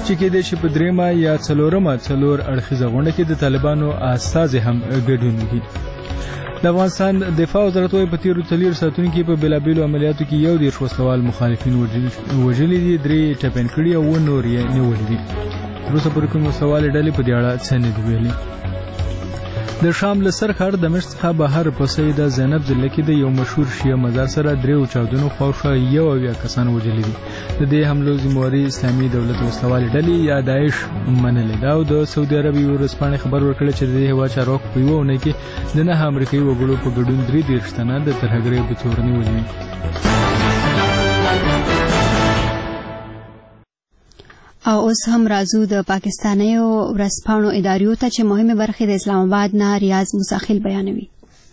چې کېدای شي په درېیمه یا څلورمه څلور اړخیزه غونډه کې د طالبانو استازي هم ګډون وکړي. د افغانستان دفاع وزارت وايي په تیرو 4 ساعتونو کې په بېلابېلو عملیاتو کې 11 وسلوال مخالفین وژلي دي، 3 ټپیان کړي او 9 نور یې نیولي دي. تر اوسه پورې کوم وسلوالې ډلې په دې اړه څه نه دي ویلي. د شام له سرحد دمشق څخه بهر په سیده زینب ضلع کې د یو مشهور شیعه مزار سره 3 چاودنو خواوشا 11 کسان وژلي دي. د دې حملو ذمہواري اسلامي دولت وسلوالې ډلې یا داعش منلې ده او د سعودي عربي ورځپاڼې خبر ورکړی چې د دې هېواد چارواکو په یوه اونۍ کې د 9 امریکایي وګړو په ګډون 33 تنه د ترهګرۍ په تور نیولي وي. او اوس هم راځو د پاکستانیو ورځپاڼو اداریو ته چې مهمه برخه د اسلام آباد نه ریاض مساخیل بیانوي.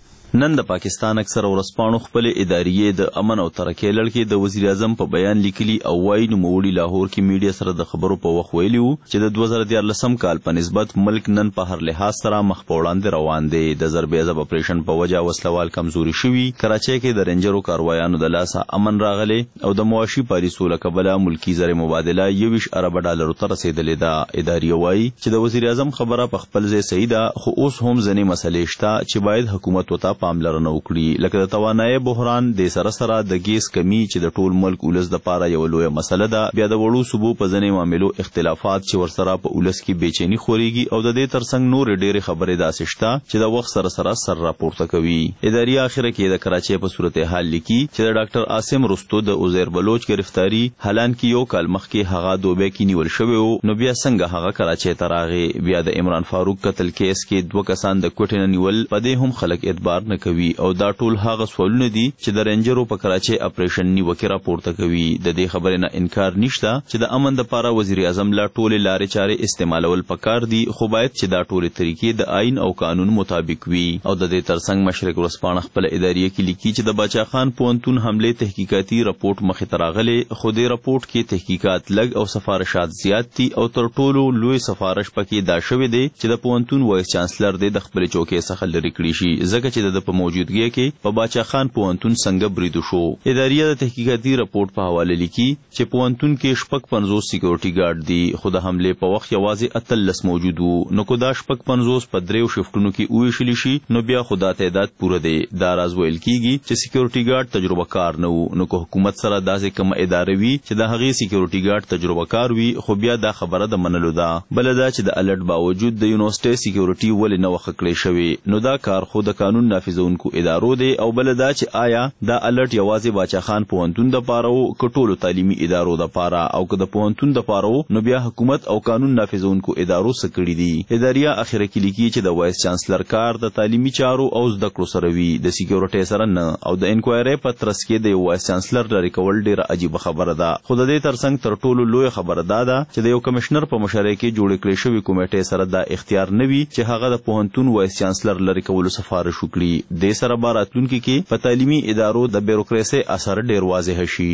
نن د پاکستان اکثر ورځپاڼو خپل اداریې د امن او ترقۍ لړ کې د وزیر اعظم په بیان لیکلي او وايي نوموړي لاهور کې میډیا سره د خبرو په وخت ویلي وو چې د 2014 کال په نسبت ملک نن په هر لحاظ سره مخ په وړاندې روان دی. د ضربې عذاب اپریشن په وجه وسلوال کمزوري شوي، کراچۍ کې د رینجرو کاروایانو د لاسه امن راغلی او د مواشي پالیسو له کبله ملکی زر مبادله 20 ارب ډالرو ته رسیدلې ده. اداریه وايي چې د وزیر اعظم خبره په خپل ځای صحیح ده، خو اوس هم ځینې مسلې شته چې باید حکومت وته پاملرنه وکړي، لکه د توانایي بحران، د سره د ګیس کمی چې د ټول ملک ولس د پاره یو لویه مسله ده، بیا د وړو صوبو په ځینې معاملو اختلافات چې ورسره په ولس کې بېچیني خورېږي او د دې ترڅنګ نورې ډېرې خبرې داسې شته چې د وخت سره سر راپورته کوي. اداریه اخره کې د کراچۍ په صورتحال لیکي چې د ډاکټر عاصم رستو د عزیر بلوچ گرفتاری حالانکه یو کال مخکې هغه دوبۍ کې نیول شوی و، نو بیا څنګه هغه کراچۍ ته راغی. بیا د عمران فاروق قتل کیس کې 2 کسان د کوټې نه نیول، په دې هم خلک اعتبار نه کوي او دا ټول هغه سوالونه دي چې د رینجرو په کراچۍ اپریشن نیوکه راپورته کوي. د دې خبرې نه انکار نشته چې د امن لپاره وزیر اعظم لا ټولې لارې چارې استعمالول پکار دي، خو باید چې دا ټولې طریقې د آئین او قانون مطابق وي. او د دې ترڅنګ مشرق ورځپاڼه خپل اداریه کې لیکي چې د باچا خان پوهنتون حملې تحقیقاتي رپورټ مخې ته راغلی، خو دې رپورټ کې تحقیقات لږ او سفارشات زیات دي او تر ټولو لوی سفارش پکې دا شوی دی چې د پوهنتون وایس چانسلر د خپل چوکۍ څخه لرې کړی شي، ځکه چې د په موجودګۍ کې په باچا خان پوهنتون څنګه بریدو شو. اداریه د تحقیقاتي رپورټ په حواله لیکي چې پوهنتون کې 55 سکیورټي ګارد دي، خو د حملې په وخت یوازې 18 موجود وو، نو کو دا 55 په 3 شفټونو کې وویشل شي نو بیا خدا تعداد پوره دی. دا راز ویل کیږي چې سکیورټي ګارد تجربه کار نه وو، نو کو حکومت سره داسې کوم ادارې وي چې د هغې سکیورټي ګارد تجربه کار وي، خو بیا دا خبره د منلو ده. بل دا چې د الرټ باوجود د یونیورسيټي سکیورټي ولې نه وخت کړی شوی، نو دا کار خو د قانون نافذونکو ادارو دی. او بل دا چې آیا دا الرټ یوازې باچا خان پوهنتون د پاره او کټولو تعلیمي ادارو د پاره، او که د پوهنتون د پاره نو بیا حکومت او قانون نافذونکو ادارو څه کړي دي. اداریه اخره کې لیکي چې د وایس چانسلر کار د تعلیمي چارو او زده کړو سره وي، د سکیورټي سره نه، او د انکوایري په ترڅ کې د وایس چانسلر لري کول ډیره عجیب خبره ده. خو د دې ترڅنګ تر ټولو لوی خبره ده چې د یو کمشنر په مشرۍ کې جوړ کړی شوی کمیټې سره دا اختیار نه وي چې هغه د پوهنتون وایس چانسلر لري کولو سفارش وکړي. د سره باراتونکو کې په تعلیمي ادارو د بیروکراسي اثر ډیر واضح شي.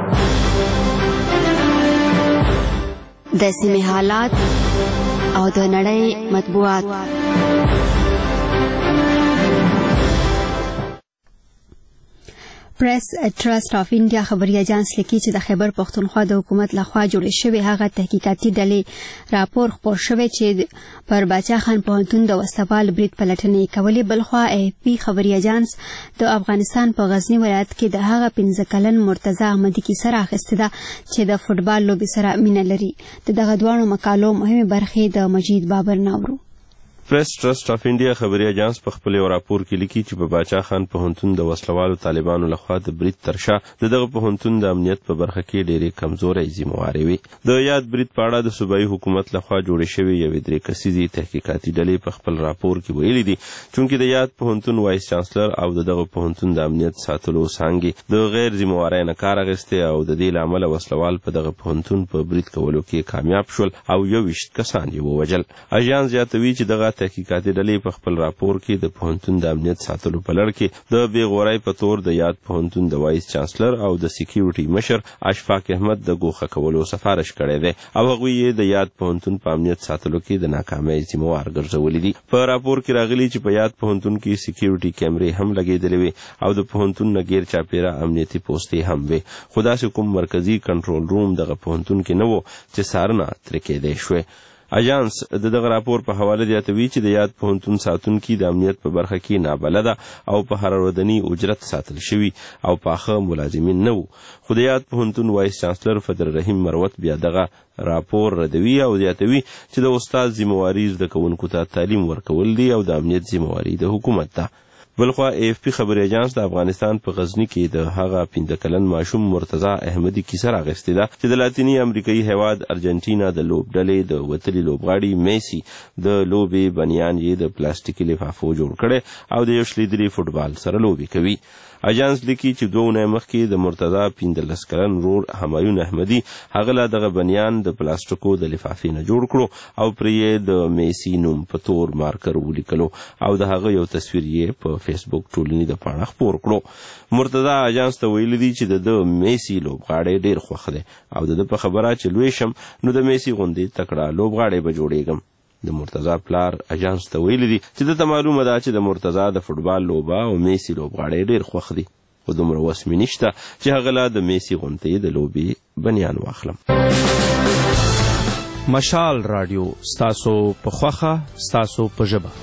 د سیمې حالات او د نړۍ مطبوعات. پریس ټرست اف انډیا خبري اژانس لیکي چې د خیبر پښتونخوا د حکومت لخوا جوړې شوې هغه تحقیقاتي ډلې راپور خپور شوی چې پر باچا خان پوهنتون د وسپال برید پلټنې کولې. بلخوا AFP خبري اژانس د افغانستان په غزنی ولایت کې د هغه 15 کلن مرتضی احمدي کیسه راخسته ده چې د فوټبال لوبي سره مینه لري. دغه دوه مقالو مهمه برخې د مجید بابر ناورو. پریس ټرست اف انډیا خبري اژانس په خپل راپور کې لیکي چې په باچا خان پوهنتون د وسلوالو طالبانو لخوا د برید ترشا دغه پوهنتون د امنیت په برخه کې ډېرې کمزورې ذمہواري وي. د یاد برید په اړه د صوبایي حکومت لخوا جوړې شوې یوې 3 کسیزې تحقیقاتي ډلې په خپل راپور کې ویلي دي چې د یاد پوهنتون وایس چانسلر او دغه پوهنتون د امنیت ساتلو څانګې د غیر ذمہوارۍ نه کار اخیستی او د دې لامل وسلوال په دغه پوهنتون په برید کولو کې کامیاب شول او 21 کسان یې ووژل. اژانس زیاتوي چې دغه تحقیقاتي ډلې په خپل راپور کې د پوهنتون د امنیت ساتلو په لړ کې د بې غورۍ په تور د یاد پوهنتون د وایس چانسلر او د سکیورټي مشر اشفاق احمد د ګوښه کولو سفارش کړی دی او هغوی یې د یاد پوهنتون په امنیت ساتلو کې د ناکامۍ ذمہوار ګرځولي دي. په راپور کې راغلي چې په یاد پوهنتون کې سکیورټي کیمرې هم لګېدلې وي او د پوهنتون نه غیر چاپیره امنیتي پوستې هم وي، خو داسې کوم مرکزي کنټرول روم دغه پوهنتون کې نه و چې څارنه ترې کېدی شوې. اجانس د دغه راپور په حواله زیاتوي چې د یاد پوهنتون ساتونکي د امنیت په برخه کې نابلده او په هر ورځني اجرت ساتل شوي او پاخه ملازمین نه وو، خو د یاد پوهنتون وایس چانسلر فضل رحیم مروت بیا دغه راپور ردوي او زیاتوي چې د استاد ذمہواري زده کوونکو ته تعلیم ورکول دي او د امنیت ذمہواري د حکومت ده. بلخوا AFP خبري اجانس د افغانستان په غزنی کې د هغه 15 کلن ماشوم مرتضی احمدی کیسه راغستې ده چې د لاتینی امریکایي هیواد ارجنټینا د لوبډلې د وتلي لوبغاړي میسی د لوبې بنیان یې د پلاستیکي لفافو جوړ کړي او د یو شلیدري فوټبال سره لوبي کوي. اجانس لیکي چې 2 اونۍ مخکې د مرتضی 15 کلن ورور همایون احمدی هغه لا دغه بنیان د پلاستیکو د لفافې نه جوړ کړو او پرې د میسی نوم په تور مارکر ولیکلو او د هغه یو تصویر یې په فیسبوک ټولنی د پاڼه خپور کړو. مرتضی اجانس ته ویلي دي چې د میسی لوبغاړی ډیر خوښ دی او د په خبره چې لوی شم نو د میسی غوندې تکړه لوبغاړی به جوړېږم. د مرتضی پلار اجانس ته ویلي دي چې دته معلومه ده چې د مرتضی د فوټبال لوبه او میسی لوبغاړی ډیر خوښ دي، خو دومره وس مې نشته چې هغه لا د میسی غوندې د لوبې بنیان واخلم. مشال رادیو ستاسو په خوښه ستاسو په ژبه.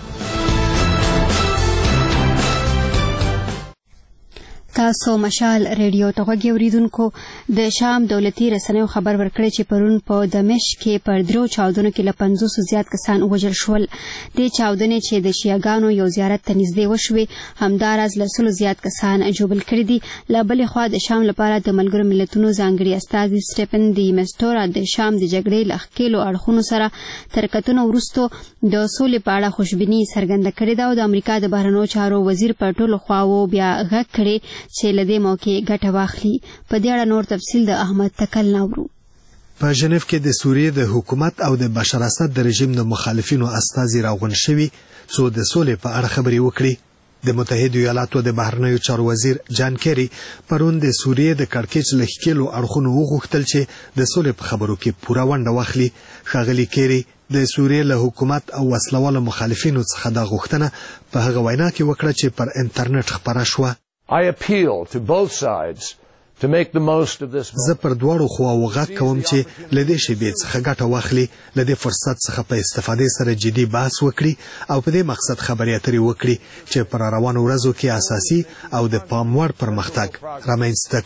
تاسو مشال ریډیو ته غوږی اوریدونکو. د شام دولتي رسنیو خبر ورکړی چې پرون په دمشق کې پر 3 چاودنو کې له 500 زیات کسان وژل شول. د چاودنې چې د شیعاګانو یو زیارت ته نږدې وشوې همداراز له 100 زیات کسان ژوبل کړي دي. له بلې خوا د شام لپاره د ملګرو ملتونو ځانګړي استازي سټیفن دی میستورا د شام د جګړې له ښکېلو اړخونو سره تر کتنو وروسته د سولې په اړه خوشبیني څرګنده کړې ده او د امریکا د بهرنیو چارو وزیر په ټولو خواوو بیا غږ کړی چې له دې موقع ګټه واخلي. په دې اړه نور تفصیل د احمد تکل ناورو. په ژنیف کې د سوریې د حکومت او د بشار اسد د رژیم د مخالفینو استازي راغون شوي څو د سولې په اړه خبرې وکړي. د متحده ایالاتو د بهرنیو چارو وزیر جان کیری پرون د سوریې د کړکېچ له ښکېلو اړخونو وغوښتل چې د سولې په خبرو کې پوره ونډه واخلي. ښاغلي کیری د سوریې له حکومت او وسلوالو مخالفینو څخه دا غوښتنه په هغه وینا کې وکړه چې پر انټرنیټ خپره شوه. I appeal to both sides to make the most of this. زه پر دواړو خواوو غږ کوم چې له دې شیبې څخه ګټه واخلي، له دې فرصت څخه په استفادې سره جدي بحث وکړي او په دې مقصد خبرې اترې وکړي چې پر روانو ورځو کې اساسي او د پام وړ پرمختګ رامنځته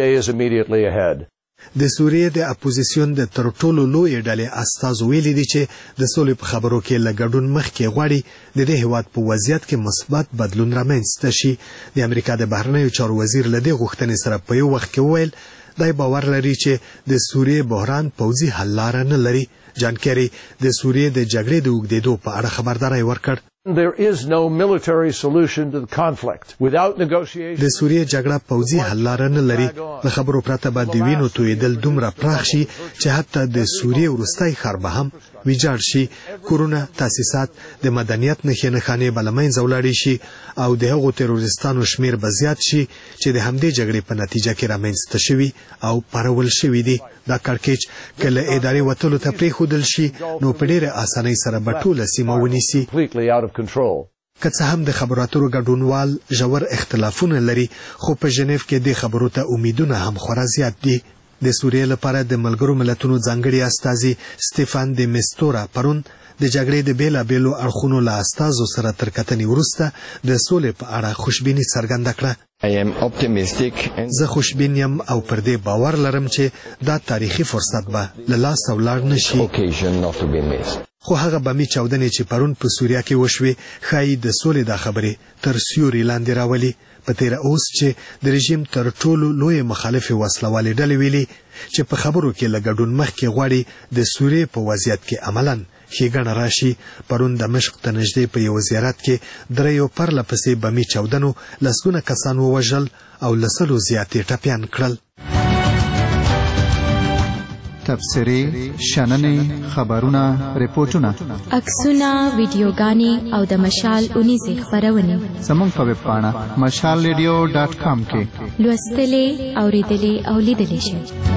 کړي. د سوریې د اپوزیسیون د تر ټولو لوی ډلې استازو ویلي دي چې د سولې په خبرو کې له ګډون مخکې غواړي د دې هیواد په وضعیت کې مثبت بدلون رامنځته شي. د امریکا د بهرنیو چارو وزیر له دې غوښتنې سره په یو وخت کې وویل دی باور لري چې د سوریې بحران پوځي حل لاره نه لري. جان کیری د سوریې د جګړې د اوږدېدو په اړه خبرداری ورکړ. There is no military solution to the conflict without negotiation. د سوریې جګړه پوځي حل لاره نه لري. له خبرو پرته به د وینو تویدل دومره پراخ شي چې حتی د سوریې وروستی ښار به هم ویجاړ شي. کورونه، تاسیسات، د مدنیت نښې نښانې به له منځه ولاړې شي او د هغو تروریستانو شمیر به زیات شي چې د همدې جګړې په نتیجه کې رامنځته شوي او پارول شوي دي. دا کړکېچ که له ادارې وتلو ته پرېښودل شي نو په ډېره اسانۍ سره به ټوله سیمه ونیسي. که څه هم د خبرو اترو ګډونوال ژور اختلافونه لري خو په ژنیف کې د خبرو ته امیدونه هم خورا زیات دي. د سوریې لپاره د ملګرو ملتونو ځانګړي استازي سټیفن دی میستورا پرون د جګړې د بیلابیلو اړخونو له استازو سره تر کتنې وروسته د سولې په اړه خوشبیني څرګنده کړه. زه خوشبین یم او پر دې باور لرم چې دا تاریخي فرصت به له لاسه ولاړ نه شي. خو هغه بمي چاودنې چې پرون په سوریه کې وشوې ښایي د سولې دا خبرې تر سیوري لاندې راولي. په تیره اوس چې د رژیم تر ټولو لوی مخالفې وسلوالې ډلې ویلي چې په خبرو کې له ګډون مخکې غواړي د سوریې په وضعیت کې عملاً ښېګڼه راشي. پرون دمشق ته نږدې په یو زیارت کې 3 پرله پسې بمي چاودنو لسګونه کسان ووژل او له 100 زیاتې ټپیان کړل. تبصرې، شننې، خبرونه، ریپورټونه، عکسونه، ویډیوګانې او د مشال اونیزې خپرونې زموږ په ویب پاڼه mashalradio.com کې لوستلې، اورېدلې او لیدلې شئ.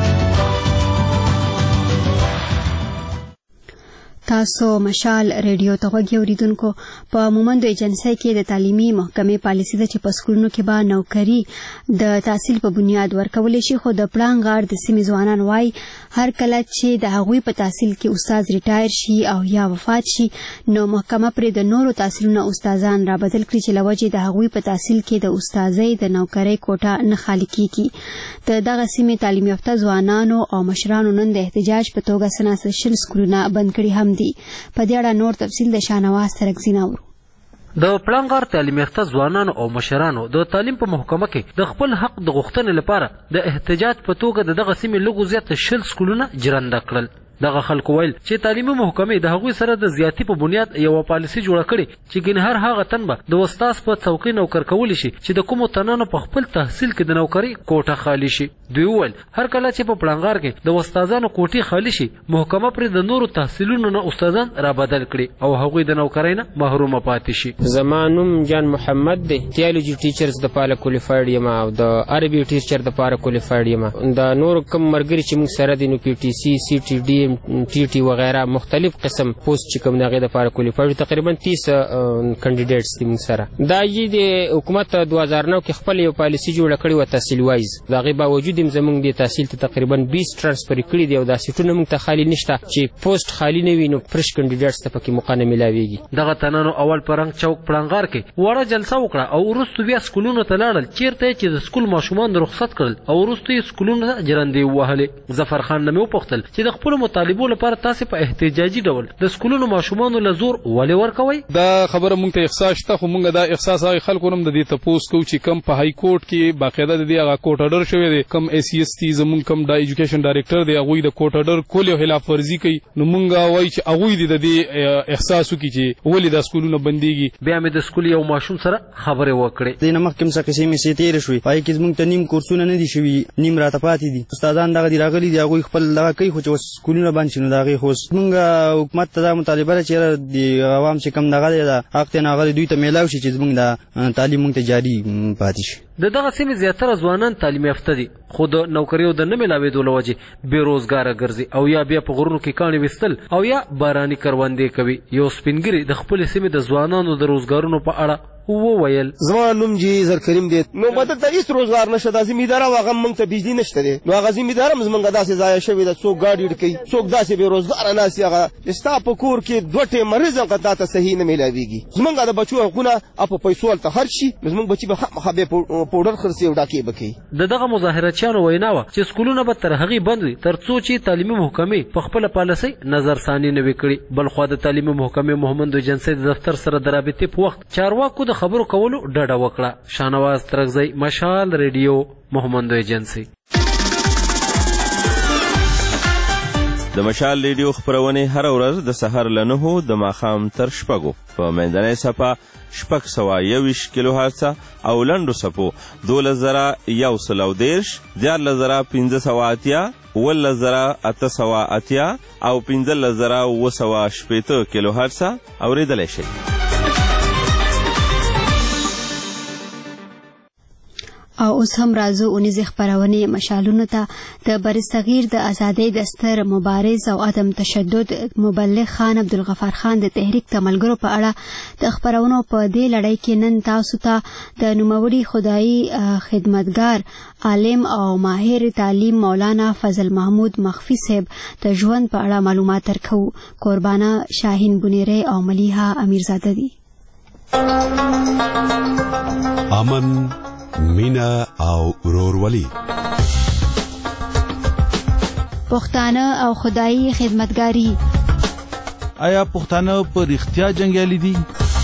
تاسو مشال ریډیو ته غوږی اوریدونکو. په مومند ایجنسی کې د تعلیمي محکمې پالیسي ده چې په سکولونو کې به نوکری د تحصیل په بنیاد ورکول شي، خو د پړانګ غار د سیمې ځوانان وایي هر کله چې د هغوی په تحصیل کې استاد ریټایر شي او یا وفات شي نو محکمه پرې د نورو تحصیلونو استادان را بدل کړي چې لوجې د هغوی په تحصیل کې د استادۍ د نوکری کوټه نه خالی کیږي. د دغه سیمې تعلیم یافته ځوانانو او مشرانو نن د احتجاج په توګه سناسر شل سکولونه بند کړي هم دي. په دې اړه نور تفصیل د شاهنواز ترکزی ناورو. د پړانګ غار تعلیم یافته ځوانانو او مشرانو د تعلیم په محکمه کې د خپل حق د غوښتنې لپاره د احتجاج په توګه دغه سیمې لږ زیات شل سکولونه جرنده کړل. دغه خلکو ویل چې تعلیمي محکمې د هغوی سره د زیاتی په بنیاد یو پالیسي جوړه کړې چې ګین هر هغه تن به د استاد په څوکۍ نوکر کولی شي چې د کومو تنانو په خپل تحصیل کې د نوکری کوټه خالی شي. دوی ویل هر کله چې په پړانګار کې د استادانو کوټې خالی شي محکمه پر د نورو تحصیلونو نه استادان را بدل کړي او هغوی د نوکری نه محروم پاتې شي. زمانوم جان محمد دی، تیالوجی ټیچرز د پاره کوالیفاید یم او د عربي ټیچر د پاره کوالیفاید یم. د نور کوم مرګري چې موږ سره دي نو پی ټی سی، سی ټی ډي، ټي ټي وغیرہ مختلف قسم پوسټ چې کوم دغه د پاره کوالیفاید تقریبا 30 کینډیډیټس دي موږ سره. دا یی د حکومت 2009 کې خپل یو پالیسي جوړه کړې و تحصیل وایز، دغه باوجود زموږ د تحصیل ته تقریبا 20 ترانسفر کړي دي او دا سیټونه موږ ته خالی نشته چې پوسټ خالی نه وي نو فرش کینډیډیټس ته پکې موقع نه ملاويږي. دغه تنانو اول پرنګ چوک پړانګار کې وړه جلسه وکړه او وروسته بیا سکولونو ته لاړل چیرته چې د سکول ماشومان رخصت کړل او وروسته سکولونو جرندې وهلې. ظفر خان نمو پختل چې د خپل مطالبو لپاره تاسو په احتجاجي ډول د سکولونو ماشومان له زور ولې ورکوي؟ دا خبره مونږ ته احساس شته، خو مونږ دا احساس هغه خلکو نوم د دې تپوس کو چې کم په های کورټ کې باقاعده د دې هغه کوټ اډر شوی دی، کم ای سی اس تی زمونږ کم د ایجوکیشن ډایریکټر دی هغه د کوټ اډر کول او خلاف ورزي کوي. نو مونږ وایي چې هغه د دې احساس وکړي چې ولې د سکولونو بنديږي. بیا مې د سکول یو ماشوم سره خبرې وکړې. دینه مخکې څه قسمه می سیتیر شوې پای کې زمونږ ته نیم کورسونه نه دي شوي، نیم راته پاتې دي. استادان دغه دی راغلي دي هغه خپل دغه کوي خو چې سکولونه باندې شنو دغه خو مونږ حکومت ته مطالبه چې د عوام چې کم دغه دا حق ته ناغلي دوی ته میلاو شي چې زمونږ د تعلیم مونږ ته جاری پاتې شي. دغه سیمې زیاتره ځوانان تعلیم یافته دي خو د نوکریو د نه ملاوېدو له وجې بېروزګاره ګرځي او یا بیا په غرونو کې کاڼي ویستل او یا باراني کروندې کوي. یو سپینګري د خپلې سیمې د ځوانانو د روزګارونو په اړه وویل زما نوم جی زرکریم دی. نو مدد ته هیڅ روزګار نشته، د زمیندار هغه موږ ته بجلی نشته دی. نو هغه زمیندار هم زمونږ داسې ضایع شوی د څوک گاډي کوي، څوک داسې بې روزګار ناست هغه ستا په کور کې دوه ټیمه رزق ته صحیح نه میلاویږي. زمونږ د بچو حقونه په پیسو هلته خرج شي، زمونږ بچي به خامخا بیا پوډر خرڅي او ډاکې به کوي. دغه مظاهراتچیانو وینا وه چې سکولونه به تر هغې بند وي تر څو چې تعلیمي محکمې په خپله پالیسۍ نظرثاني نه وي کړي. بلخوا د تعلیمي محکمې محمد ایجنسۍ د دفتر سره د رابطې په وخت چارواکو د خبرو کولو ډډه وکړه. شاهنواز ترکزی، مشال ریډیو، محمد ایجنسی. د مشال ریډیو خپرونې هر ورځ د سحر له 9 د ماښام تر 6 په منځنۍ صفحه 621 کیلو هرتز او لنډو صفحو 12130 14580 11880 او 15780 کیلو هرتز اوریدلی شئ. او اوس هم راځو اونیزې خپرونې مشالونو ته. د برصغیر د ازادۍ د ستر مبارز او عدم تشدد مبلغ خان عبدالغفار خان د تحریک د ملګرو په اړه د خپرونو په دې لړۍ کې نن تاسو ته د نوموړي خدایي خدمتګار عالم او ماهر تعلیم مولانا فضل محمود مخفي صاحب د ژوند په اړه معلومات درکوو. قربانه شاهین بنیری او ملیحه امیرزاده دي. امن، مینا او ورورولي، پښتانه او خدایي خدمتګاری. آیا پښتانه په رښتیا جنګیالي دي؟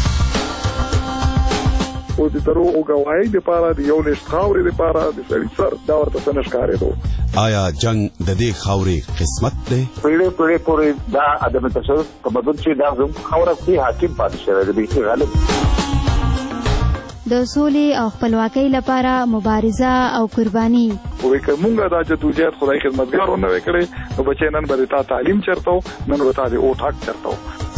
او د دروغ گواهی لپاره د یو لښت خاورې لپاره د سړي سر دا ورته څه نه ښکارېدو. آیا جنگ د دې خاورې قسمت دی؟ پیړۍ پورې دا عدم تشدد تمدن چې دا زموږ خاوره کې حاکم پاتې شوی دی، بیخي غالب. د سولې او خپلواکۍ لپاره مبارزه او قرباني. وې که مونږ دا جدوجہد خدای خدمتګارونه وکړي نو بچي نن به تا تعلیم چرته نن به تا د اوټ حق چرته.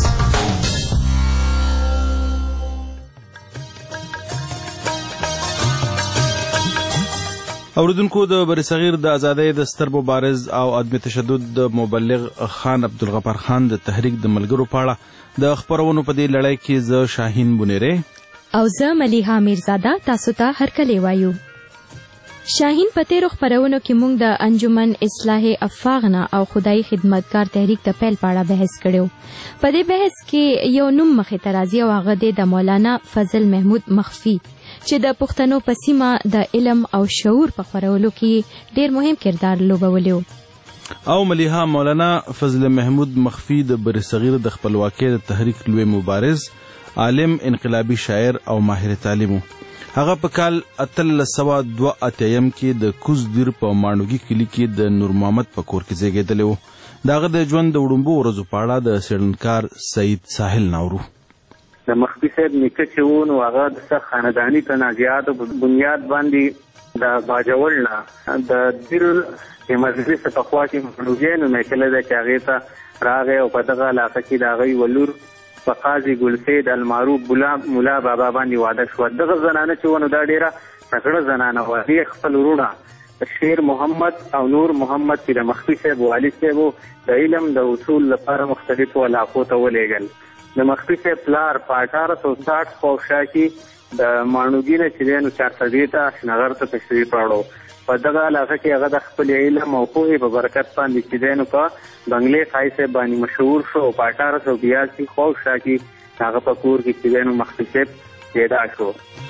اوریدونکو د برصغیر د ازادۍ د ستر مبارز او عدم تشدد د مبلغ خان عبدالغفار خان د تحریک د ملګرو په اړه د خبرونو په دې لړۍ کې زه شاهین بنيره او زه ملیحه میرزاده تاسو ته هرکلی وایو. شاهین په تیرو خبرونو کې موږ د انجمن اصلاح افاغنا او خدای خدمتګار تحریک د پیل په اړه بحث کړو. په دې بحث کې یو نوم مخې ته راځي او هغه د مولانا فضل محمود مخفي چې د پښتنو په سیمه د علم او شعور په خپرولو کې ډیر مهم کردار لوبولی او ملیحه مولانا فضل محمود مخفي د برصغیر د خپلواکۍ د تحریک لوی مبارز، عالم، انقلابي شاعر او ماهر تعلیم. هغه په کال 1382 کې د کوزدیر په مانوګي کلی کې د نور محمد په کور کې زیږیدلی و. دغه د ژوند د وړومبو ورځو په اړه د څېړنکار سعید ساحل ناورو. د مخفي صاحب نیکه چې و نو هغه د سخت خانداني تنازعاتو په بنیاد باندې د باجوړ نه د دیر د مجلس په خوا کې مانوګي نو میکله د هغې ته راغی او په دغه علاقه کې د هغې ولور په قاضي ګلسید المعروف ملا بابا باندې واده شوه. دغه زنانه چې و نو دا ډېره تکړه زنانه وه. هغې خپل وروڼه شیر محمد او نور محمد چې د مخفي صاحب والد صاحب د علم د اصول لپاره مختلفو علاقو ته ولېږل. د مخفي صاحب پلار په 1860 خواوشا کې د مانوګي نه چې دی نو چارسدې ته اشنغر ته تشریف راوړو. په دغه علاقه کې هغه د خپل علم او پوهې په برکت باندې چې دی نو په بنګلې خای صاحب باندې مشهور شو. په 1882 خواوشا کې هغه په کور کې چې دی نو مخفي صاحب پیدا شو.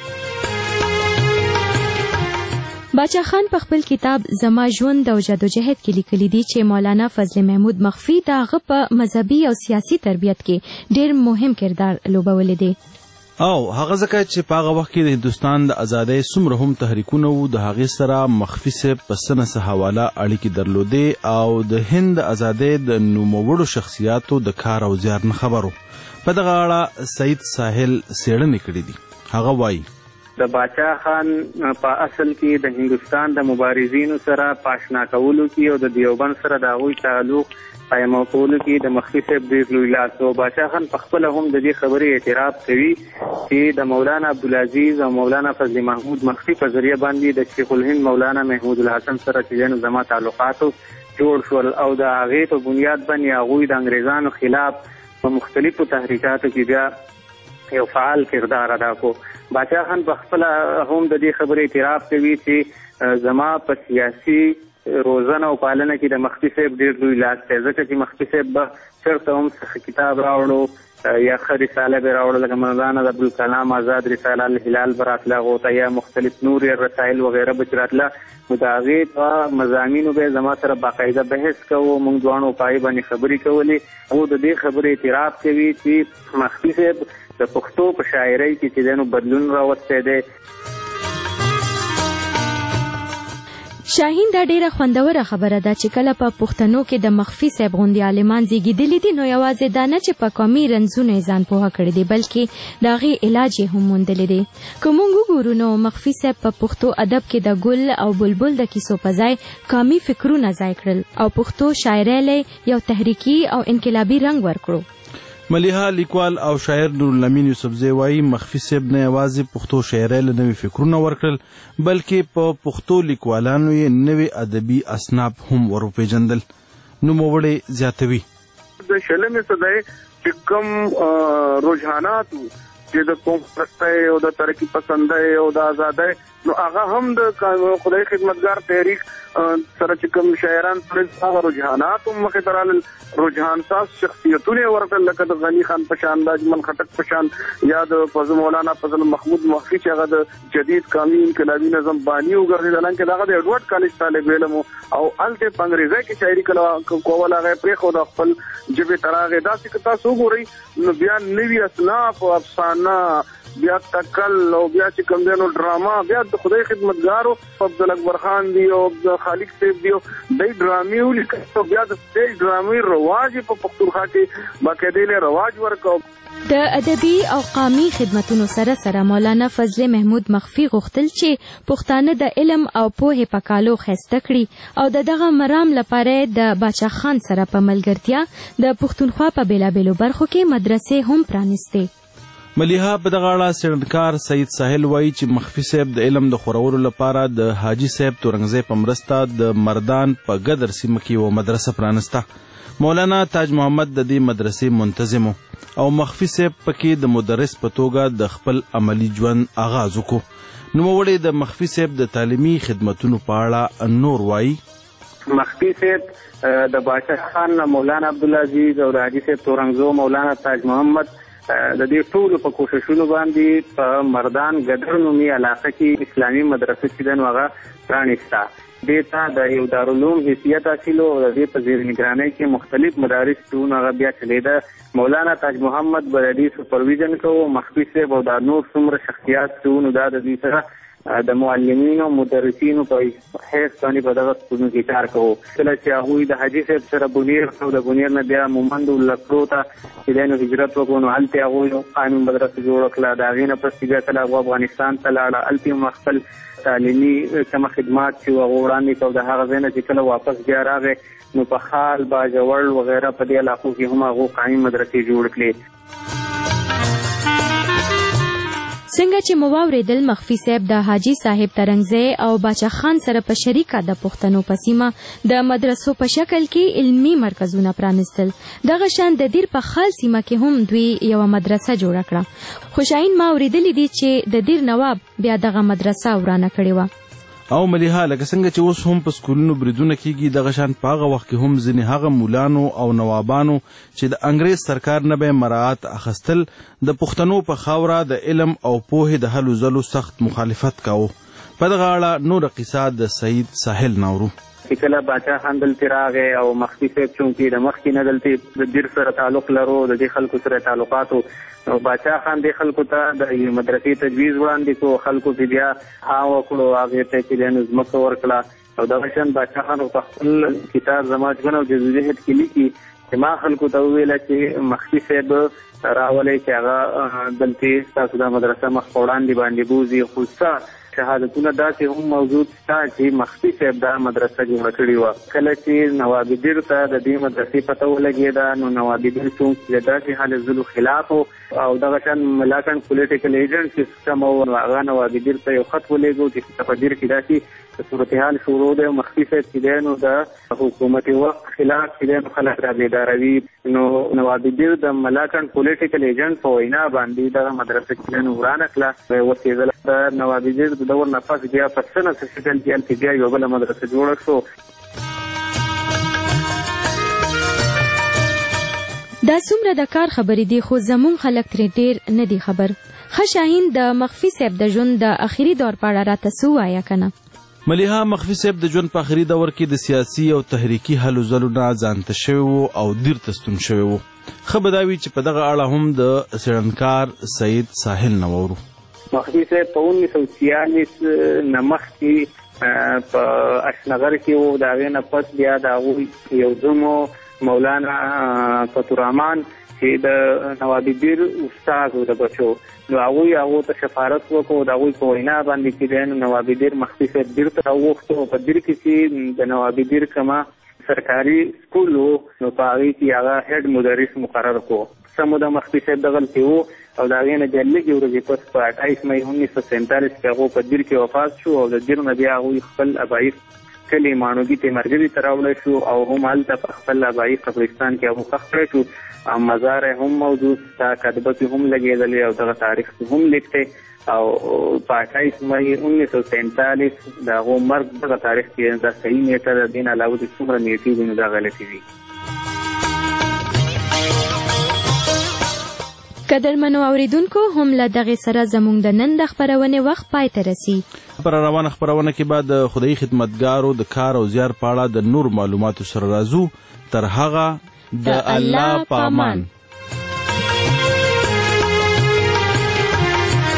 باچا خان په خپل کتاب زما ژوند او جدوجہد کې لیکلي دي چې مولانا فضل محمود مخفي د هغه په مذهبي او سیاسي تربیت کې ډېر مهم کردار لوبولی دی. او هغه ځکه چې په هغه وخت کې د هندوستان د ازادۍ څومره هم تحریکونه وو، د هغې سره مخفي صاحب په څه نه څه حواله اړیکې درلودې او د هند د ازادۍ د نوموړو شخصیاتو د کار او زیار نه خبرو. په دغه اړه سعید ساحل څېړنې کړې دي. هغه وایي د باچا خان په اصل کې د هندوستان د مبارزینو سره پاشنا کولو کې او د دیوبند سره د هغوی تعلق قایمو کولو کې د مخفي صاحب ډېر لوی لاس و. باچا خان په خپله هم د دې خبرې اعتراف کوي چې د مولانا عبدالعزیز او مولانا فضل محمود مخفي په ذریعه باندې د شیخ الهند مولانا محمود الحسن سره چې دی نو زما تعلقاتو جوړ شول او د هغې په بنیاد باندې هغوی د انګریزانو خلاف په مختلفو تحریکاتو کې بیا یو فعال کردار ادا کو. باچا خان په خپله هم د دې خبرې اعتراف کوي چې زما په سیاسي روزنه او پالنه کې د مخفي صاحب ډېر لوی لاس دی، ځکه چې مخفي صاحب به چېرته هم څه کتاب راوړو یا ښه رساله به راوړو لکه مولانا عبدالکلام آزاد رساله الهلال به راتله هغو ته یا مختلف نور رسایل وغیره به چې راتله نو د هغې په مضامینو به زما سره باقاعده بحث کوو. موږ دواړو په هغې باندې خبرې کولې. او د دې خبرې اعتراف کوي چې مخفي صاحب د پښتو په شاعرۍ کې چې دی نو بدلون راوستی دی. شاهین دا ډیره خوندوره خبره ده چې کله په پښتنو کې د مخفي صاحب غوندې عالمان زیږېدلي دي نو یوازې دا نه چې په قومي رنځونو یې ځان پوهه کړی دی بلکې د هغې علاج یې هم موندلی دی. که موږ وګورو نو مخفي صاحب په پښتو ادب کې د ګل او بلبل د کیسو په ځای قومي فکرونه ځای کړل او پښتو شاعرۍ یو تحریکي او انقلابي رنګ ورکړو. ملیحه لیکوال او شاعر نورالامین یوسفزی وایي مخفي صاحب نه یوازې پښتو شاعرۍ له نوي فکرونه ورکړل بلکې په پښتو لیکوالانو یې نوي ادبي اصناف هم وروپېژندل. نوموړی زیاتوي د 20 صدۍ چې کوم رجحانات چې د قوم پرستۍ او د ترقي پسندۍ او د ازادۍ نو هغه هم د خدای خدمتګار تحریک سره چې کوم شاعران هغه رجحانات هم مخې ته رالل. رجحان ساز شخصیتونه ورکړل لکه د غني خان په شان د اجمل خټک په شان یا د مولانا فضل محمود مخفي چې هغه د جدید قومي انقلابي نظم بانی وګرځېدل چې هغه د ایډورډ کالج طالب علم او الته په انګریزي کې شاعري کوله هغه پرېښود خپل ژبې ته راغی. داسې که تاسو وګورئ نو بیا نوي اصناف او افسانه بیا تکل او بیا چې کوم دی نو ډراما بیا د خدای خدمتګارو عبدال اکبر خان دی او خالق صاحب دی د ډرامې ولیکو بیا د سټیج ډرامې رواج په پښتونخوا کې باقاعده له رواج ورکو. د ادبي او قامي خدمتونو سره سره مولانا فضل محمود مخفي غوښتل چې پښتانه د علم او پوهې په کالو خسته کړي او دغه مرام لپاره د باچا خان سره په ملګرتیا د پښتونخوا په بیلابیلو برخو کې مدرسې هم پرانیستې. ملیحه په دغه اړه څېړنکار سید ساحل وایي چې مخفي صاحب د علم د خورولو لپاره د حاجي صاحب تورنګزی په مرسته د مردان په ګدر سیمه کې یوه مدرسه پرانسته. مولانا تاج محمد د دې مدرسې منتظم او مخفي صاحب پکې د مدرس په توګه د خپل عملی ژوند آغاز وکړو. نوموړی د مخفي صاحب د تعلیمي خدمتونو په اړه نور وایي. مخفي صاحب د باچا خان مولانا عبدالعزیز او د حاجي صاحب تورنګزو مولانا تاج محمد د دې ټولو په کوششونو باندې په مردان ګدر نومي علاقه کې اسلامي مدرسه چې ده نو هغه پرانیسته. دې ته د یو دارالعلوم حیثیت حاصل او د دې په زیر نگرانۍ کې مختلف مدارس چې هغه بیا چلېده. مولانا تاج محمد به د دې سپرویژن کوو. مخفي صاحب او دا نور څومره شخصیات چې دا د دې سره د معلمینو مدرسینو په حیث باندې په دغه سکولونو کې کار کوو. کله چې هغوی د حاجي صاحب سره بونیر او د بونیر نه بیا مومندو لکړو ته چې دی نو هجرت وکړو نو هلته هغوی قانون مدرسه جوړه کړه. د هغې نه پس بیا کله هغوی افغانستان ته لاړه. هلته هم خپل تعلیمي کومه خدمات چې هغه وړاندې کړو د هغه ځای نه چې کله واپس بیا راغی نو په خال باجوړ وغیره په دې علاقو کې هم هغو قانوني مدرسې جوړ کړې. څنګه چې مو واورېدل مخفي صاحب د حاجي صاحب ترنګزی او باچا خان سره په شریکه د پښتنو په سیمه د مدرسو په شکل کې علمي مرکزونه پرانیستل. دغه شان د دیر په خال سیمه کې هم دوی یوه مدرسه جوړه کړه. خو شاهین ما اورېدلی دي چې د دیر نواب بیا دغه مدرسه ورانه کړې وه. او ملیحه لکه څنګه چې اوس هم په سکولونو بریدونه کیږي دغه شان په هغه وخت کې هم ځینې هغه مولانو او نوابانو چې د انګریز سرکار نه به مراعات اخیستل د پښتنو په خاوره د علم او پوهې د هلو ځلو سخت مخالفت کاوه. په دغه اړه نوره قصه د سید ساحل نورو. چې کله باچا خان دلته راغی او مخفي صاحب چونکې د مخکې نه دلته د دیر سره تعلق لرو د دې خلکو سره تعلقاتو او باچا خان دې خلکو ته د مدرسې تجویز وړاندې کړو. خلکو چې بیا ها وکړو هغې ته چې دی نو ځمکه ورکړه او دغه شان باچا خان په خپل کتاب زما ژوند او جدوجهد کې لیکي چې ما خلکو ته وویله چې مخفي صاحب راولئ چې هغه دلته ستاسو دا مدرسه مخ په وړاندې باندې بوځي. خو شهادتونه داسې هم موجود شته چې مخفي صاحب دا مدرسه جوړه کړې وه. کله چې نواب دیر ته د دې مدرسې پته ولګېده نو نواب دیر څوک د داسې حال ځلو خلاف او دغه شان ملاکنډ پولیټیکل ایجنټ سیسټم او هغه نواب دیر ته یو خط ولېږو چې په دیر کې داسې صورتحال شروع دی او مخفي صاحب چې دی نو د حکومت وخت خلاف چې دی نو خلک را بیداروي. نو نواب دیر د ملاکنډ پولیټیکل ایجنټ په وینا باندې دغه مدرسه چې دی نو ورانه کړه. وسېدله د نواب دیر د دور نفس بیا په څه نه څه شکل کې هلته بیا یوه بله مدرسه جوړه شو. دا څومره د کار خبرې دي خو زموږ خلک ترې ډېر نه دي خبر. ښه شاهین د مخفي صاحب د ژوند د اخري دور په اړه راته څه ووایه که نه. ملیحه مخفي صاحب د ژوند په اخري دور کې د سیاسي او تحریکي هلو ځلو نه ځانته شوی و او دیر ته ستون شوی و. ښه به دا وي چې په دغه اړه هم د څېړنکار سید ساحل نه واورو. مخفي صاحب په 1946 نه مخکې په اشنغر کې و. د هغې نه پس بیا د هغوی یو زوم مولانا فتوررحمان چې د نواب دیر استاد و د بچو نو هغو ته شفارت وکړو. د هغوی په وینا باندې چې دی نو نواب دیر مخفي صاحب دیر ته راوغوښتو. په دیر کې چې د نواب دیر کومه سرکاري سکول و نو په هغې کې هغه هیډ مدرس مقرر کړو. څه موده مخفي صاحب دغلتې و او د هغې نه بیا لږې ورځې پس په 28 مۍ 1947 کې هغو په دیر کې وفات شو او د دیر نه بیا هغوی خپل ابایي کلي ماڼوګي ته مرګري ته راوړی شو او هم هلته په خپل ابایي قبرستان کې هغو ښخ کړی شو او مزار هم موجود شته. کتبه کې هم لګېدلې او دغه تاریخ کې هم لیکلی او په 28 مۍ 1947 د هغو مرګ دغه تاریخ کې دا صحیح نیټه ده. دې نه علاوه چې څومره نیټې دي نو دا غلطې دي. قدرمنو اوریدونکو هم له دغې سره زموږ د نن د خپرونې وخت پای ته رسي. پر روانه خپرونه کې به د خدایي خدمتګارو د کار او زیار په اړه د نور معلوماتو سره راځو. تر هغه د الله پامان.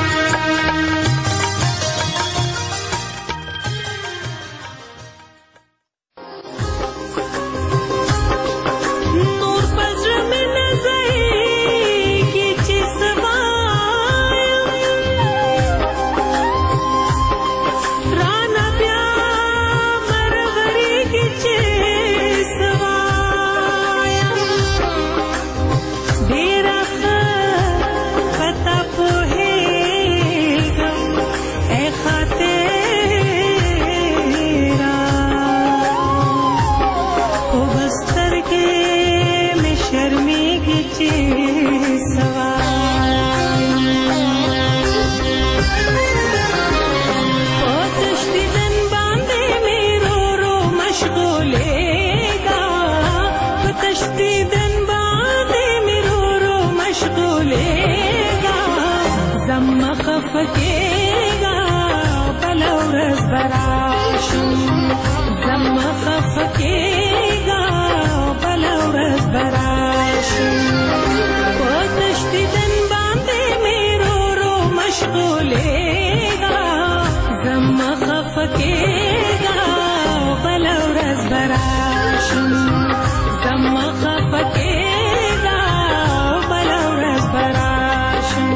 خفکیگا بل ورځ براشم زما خفکیگا بل ورځ براشم پتش دیدن باندې میرو رو مشغولیگا زما خفکیگا بل ورځ براشم زما خفکیگا بل ورځ براشم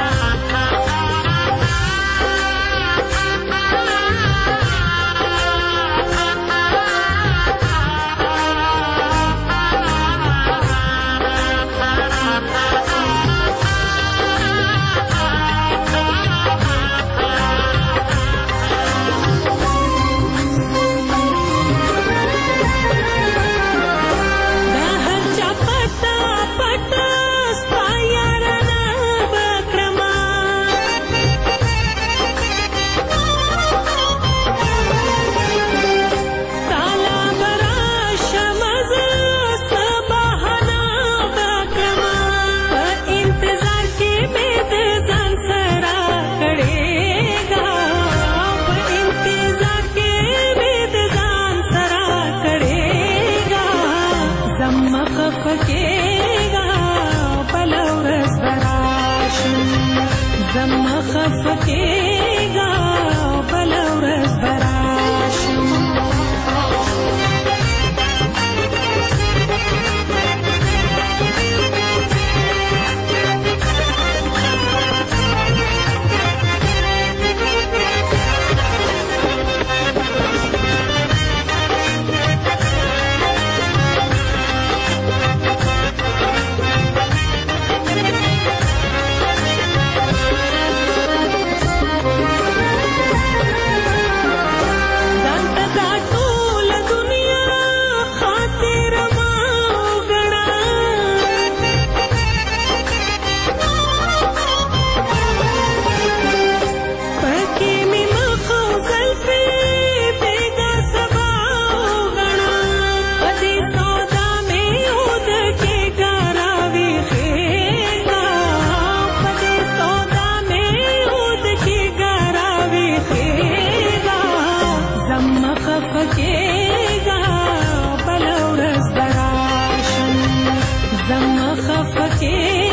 زما خفکیگا بل ورځ براشم خفکیگا بل ورځ براشم زما خفکیگا